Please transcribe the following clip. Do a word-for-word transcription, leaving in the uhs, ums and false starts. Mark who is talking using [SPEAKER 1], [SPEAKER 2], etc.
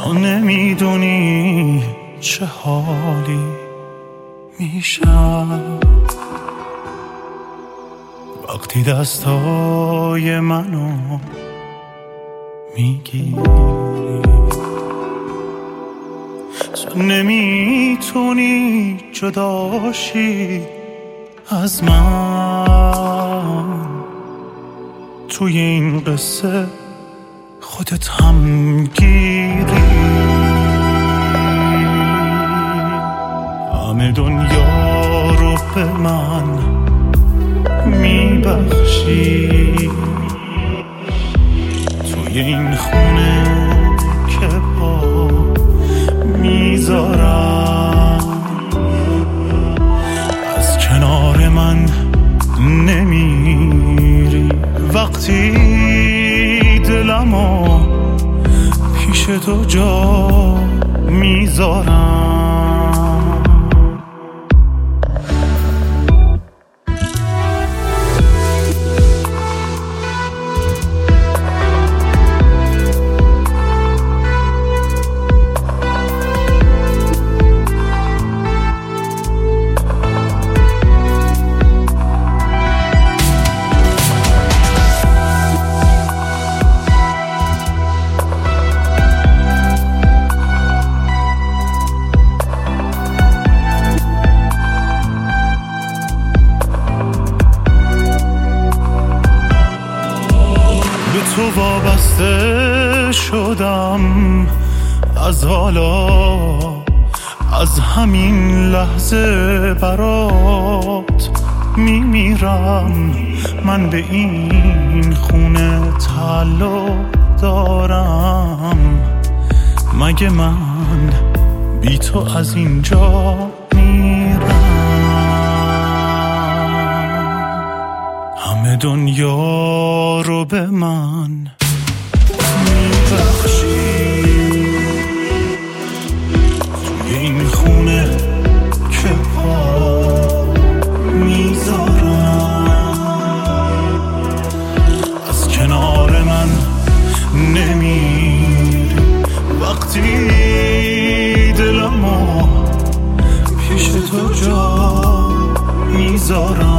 [SPEAKER 1] تو نمیدونی چه حالی میشم وقتی دستای منو میگیری. تو نمیتونی جداشی از من، توی این قصه خودت هم گیری. همه دنیا رو به من میبخشی، توی این خونه که پا میذارم از کنار من نمیری. وقتی دلمو پیش تو جا میذارم، تو وابسته شدم از حالا، از همین لحظه برات میمیرم. من به این خونه تعلق دارم، مگه من بی تو از اینجا میرم؟ همه دنیا رو به من میبخشی، توی این خونه که پا میذارم از کنار من نمیری. وقتی دلمو پیش تو جا میذارم